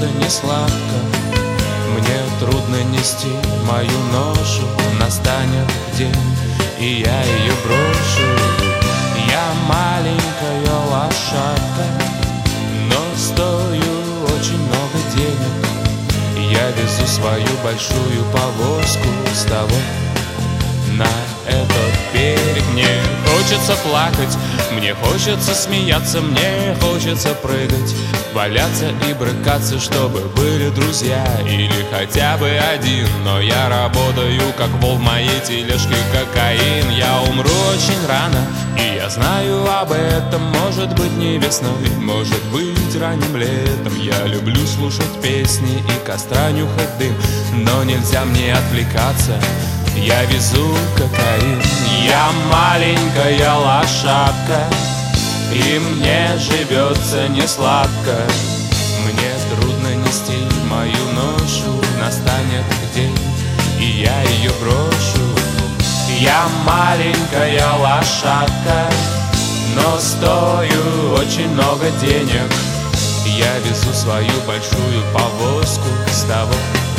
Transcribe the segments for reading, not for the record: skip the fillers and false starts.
живется не сладко. Мне трудно нести мою ношу. Настанет день, и я ее брошу. Я маленькая лошадка, но стою очень много денег. Я везу свою большую повозку с того на этот берег. Мне хочется плакать, мне хочется смеяться, мне хочется прыгать, валяться и брыкаться, чтобы были друзья или хотя бы один. Но я работаю как вол, в моей тележке кокаин. Я умру очень рано, и я знаю об этом. Может быть не весной, может быть ранним летом. Я люблю слушать песни и костра нюхать дым, но нельзя мне отвлекаться, я везу кокаин. Я маленькая лошадка, и мне живется не сладко. Мне трудно нести мою ношу. Настанет день, и я ее брошу. Я маленькая лошадка, но стою очень много денег. Я везу свою большую повозку с того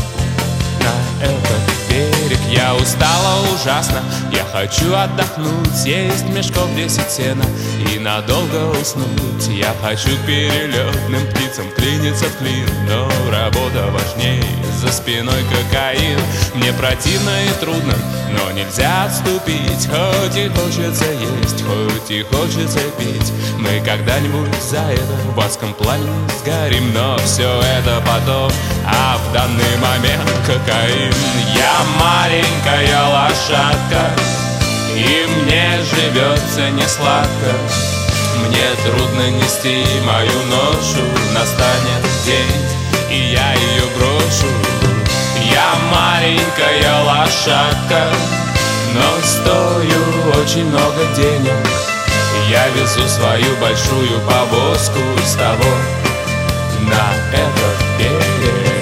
на этот берег. Я устала ужасно, я хочу отдохнуть, съесть мешков 10 сена и надолго уснуть. Я хочу перелетным птицам клиниться в клин, но работа важнее, за спиной кокаин. Мне противно и трудно, но нельзя отступить. Хоть и хочется есть, хоть и хочется пить, мы когда-нибудь за это в адском пламени сгорим. Но все это потом, а в данный момент кокаин. Я маленькая лошадка, и мне живется не сладко. Мне трудно нести мою ношу. Настанет день, и я ее брошу. Я маленькая лошадка, но стою очень много денег. Я везу свою большую повозку с того на этот берег.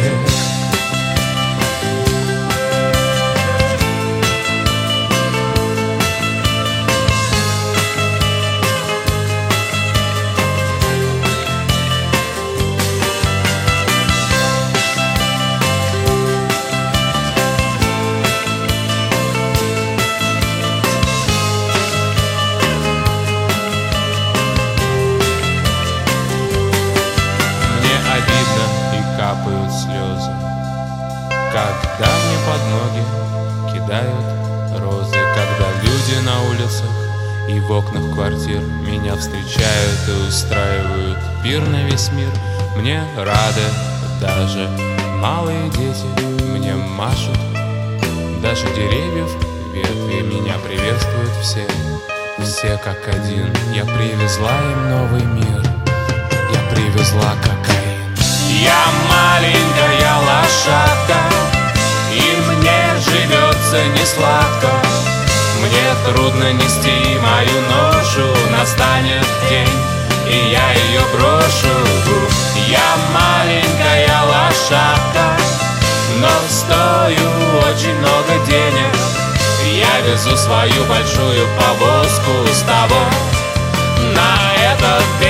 Капают слезы, когда мне под ноги кидают розы, когда люди на улицах и в окнах квартир меня встречают и устраивают пир на весь мир. Мне рады даже малые дети, мне машут даже деревьев ветви. Меня приветствуют все, все как один. Я привезла им новый мир, я привезла кокаин. Я маленькая лошадка, и мне живется не сладко. Мне трудно нести мою ношу. Настанет день, и я ее брошу. Я маленькая лошадка, но стою очень много денег. Я везу свою большую повозку с того на этот